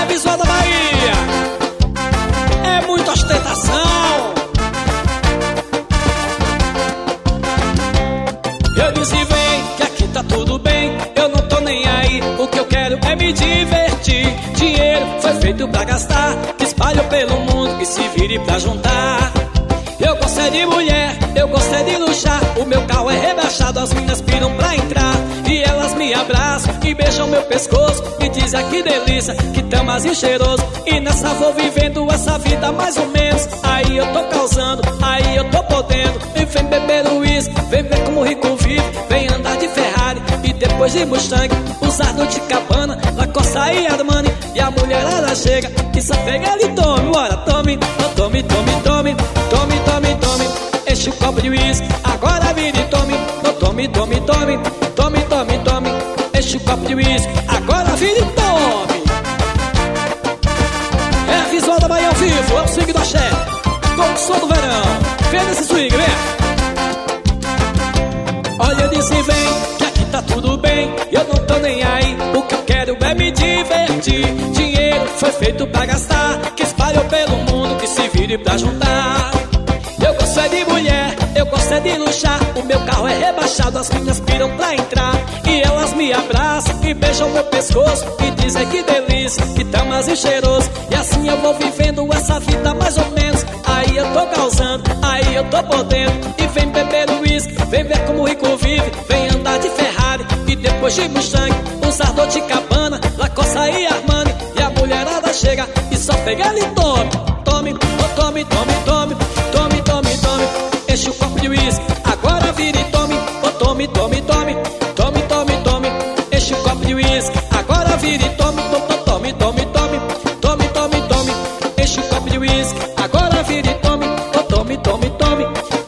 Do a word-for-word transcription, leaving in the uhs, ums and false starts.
É visual da Bahia, é muita ostentação. Eu disse vem, que aqui tá tudo bem, eu não tô nem aí, o que eu quero é me divertir. Dinheiro foi feito pra gastar, que espalho pelo mundo, que se vire pra juntar. Eu gosto é de mulher, eu gosto é de luxar, o meu carro é rebaixado, as meninas piram pra entrar. E elas me abraçam e beijam meu pescoço e dizem que delícia, que tão mais cheiroso. E nessa vou vivendo essa vida mais ou menos, aí eu tô causando, aí eu tô podendo. E vem beber uísque, vem ver como o rico vive, vem andar de Ferrari e depois de Mustang, usar Dolce e Gabbana, Lacoste e Armani. E a mulherada chega e só pega ele e tome, ora tome, tome, tome, tome, tome, tome, tome. Enche o copo de uísque, agora vira e tome, tome, tome, tome, tome, tome, tome. Enche o copo de uísque, agora vira e tome. É a visual da Bahia ao vivo, é o swing do axé, com o som do verão. Vem nesse swing, vem. Olha, eu disse vem, que aqui tá tudo bem, eu não tô nem aí, o que eu quero é me divertir. Dinheiro foi feito pra gastar, que espalhou pelo mundo, que se vire pra juntar. Eu gosto é de mulher, eu gosto é de luxar, o meu carro é rebaixado, as meninas piram pra entrar. E elas me abraçam e beijam meu pescoço e dizem que delícia, que tão mais cheiroso. E assim eu vou vivendo essa vida mais ou menos, aí eu tô causando, aí eu tô podendo. E vem beber uísque, vem ver como o rico vive, vem andar de Ferrari e depois de Mustang, usar Dolce e Gabbana, Lacoste e Armani. E a mulherada chega e só pega ele e tome, tome, oh, tome, tome, tome, tome, tome, tome. Enche o copo de uísque, agora vira e tome, oh, tome, tome, tome, tome, tome, tome. Enche o copo de uísque, agora vira e tome, tome, tome, tome, tome, tome, tome. Enche o copo de uísque, agora vira e tome, oh, tome, tome, tome.